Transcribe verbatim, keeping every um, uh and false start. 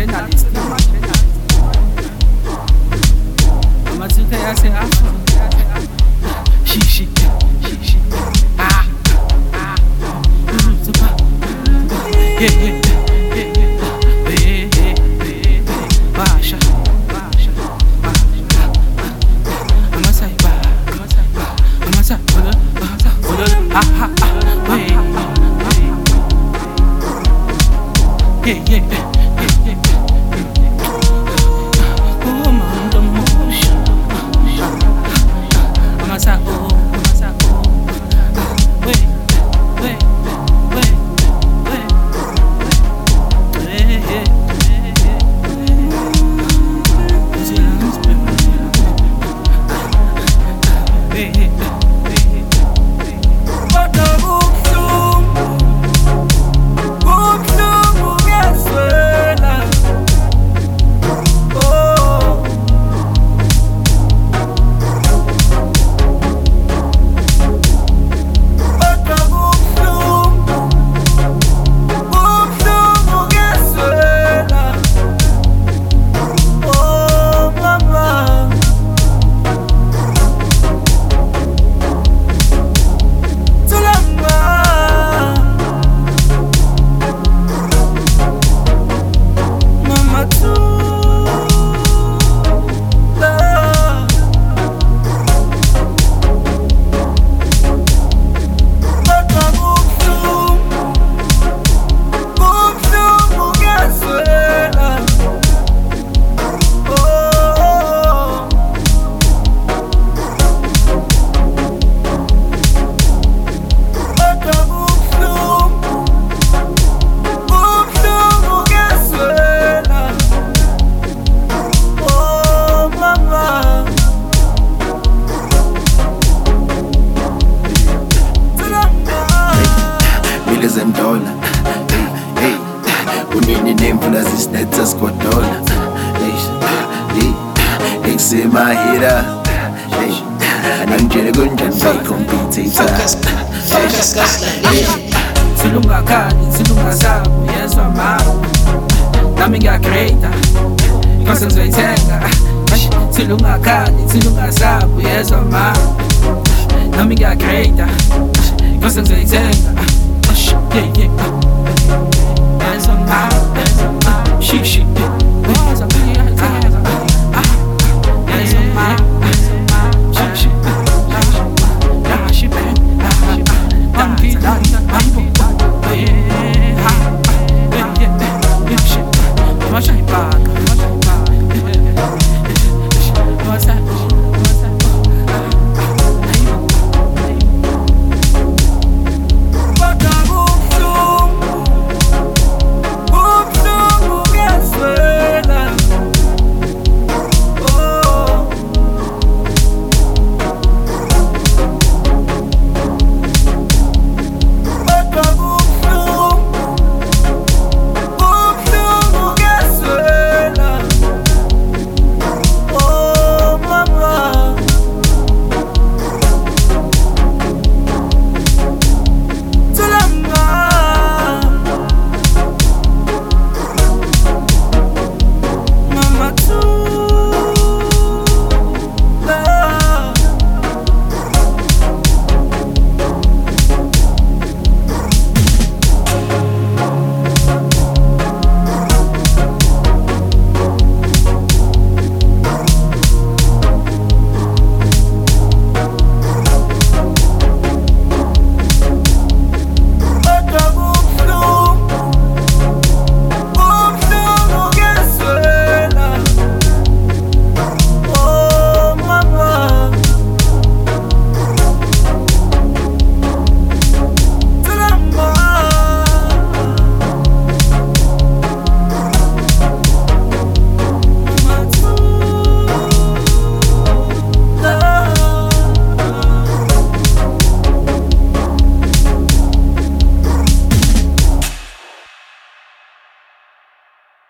journalist amathutha yase-Afro shishi shishi ah ah yeah yeah Basha, Basha, Basha. Amasai ba, Amasai ba, Amasai ba, Amasai ba. Ah ah ah, hey, yeah yeah yeah yeah. Oh man, the motion. Amasai oh, Amasai oh. Wait, wait, wait, wait. Hey hey. Dollar, hey, hey, unini nemvula zisinetha sikodola, hey, ikusema hira, hey, anangitshela kunjani bayikompetitha, hey, silungakhali, silungasabu, yezwa mabu, nami ngiyagreater, inkosi ngizoyithenga, silungakhali, silungasabu, yezwa mabu, nami ngiyagreater, inkosi ngizoyithenga. Yeah, yeah.